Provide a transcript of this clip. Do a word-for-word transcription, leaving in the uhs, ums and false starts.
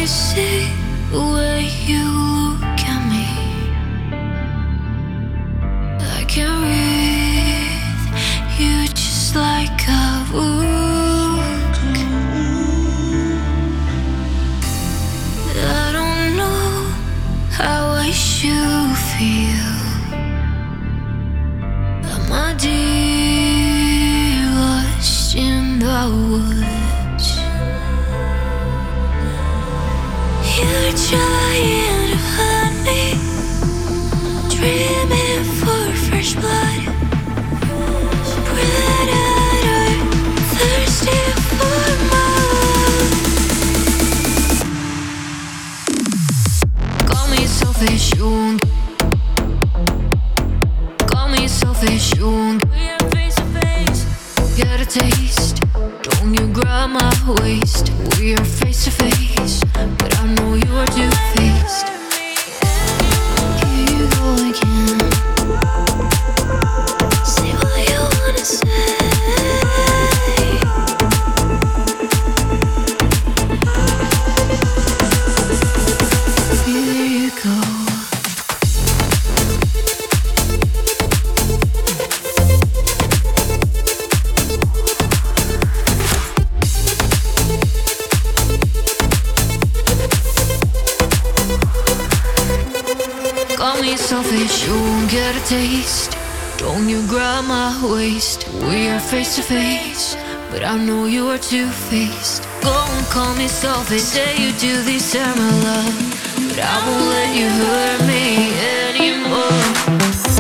see the way you look at me. I can breathe you just like a book. I don't know how I should feel. Am I deep lost in the woods? You're trying to hurt me, dreaming for fresh blood. Predator, thirsty for more. Call me selfish, you won't. Call me selfish, you won't. We are face to face. Get a taste. Don't you grab my waist. We are face to face, but I know you are two-faced. Here you go again. Say what you wanna say. Here you go. Call me selfish, you won't get a taste. Don't you grab my waist. We are face to face, but I know you are two-faced. Go and call me selfish, say you do deserve my love, but I won't let you hurt me anymore.